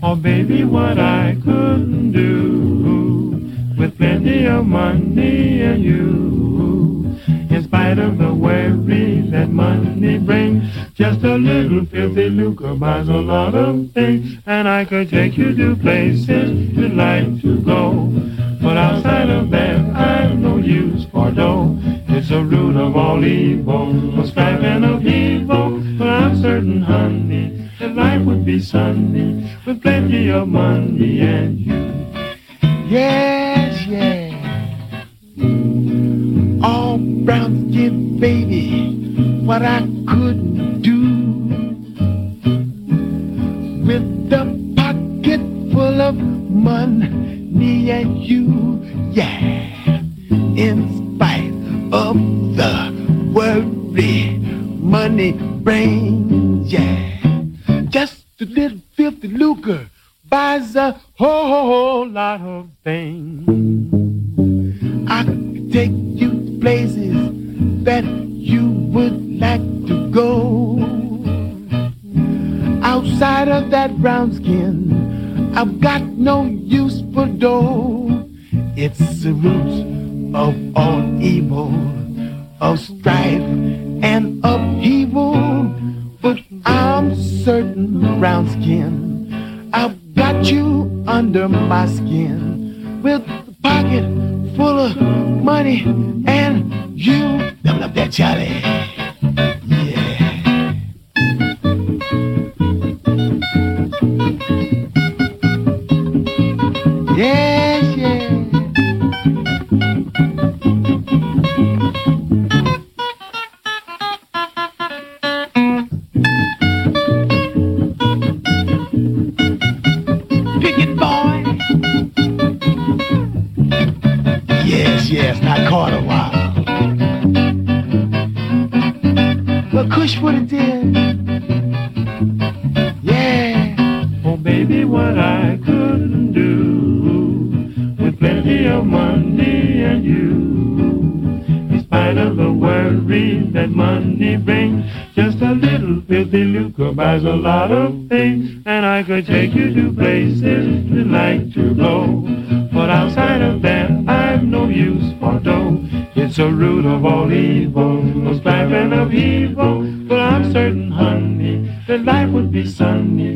Oh, baby, what I couldn't do with plenty of money and you. In spite of the worry that money brings, just a little filthy lucre buys a lot of things. And I could take you to places you'd like to go, but outside of that, I've no use for dough. It's the root of all evil, the strife and upheaval. But I'm certain, honey, that life would be sunny with plenty of money and you. Yes, yeah. All brown skin, baby, what I couldn't do with the pocket full of money and you, yeah. In spite of the worry money brings, yeah. Just a little filthy lucre buys a whole lot of things. I could take you to places that you would like to go. Outside of that brown skin, I've got no use for dough. It's the root of all evil, of strife and upheaval. But I'm certain, brown skin, I've got you under my skin with a pocket full of money and you. Double up that Charlie. Yeah. Yes, yeah. Yes, not Carter Wild, but Kush would have did. Yeah. Oh, baby, what I couldn't do with plenty of money and you. In spite of the worry that money brings, just a little filthy lucre buys a lot of things. And I could take you to places you'd like to go, but outside of that, I've no use for dough. It's the root of all evil, the strife and upheaval. But I'm certain, honey, that life would be sunny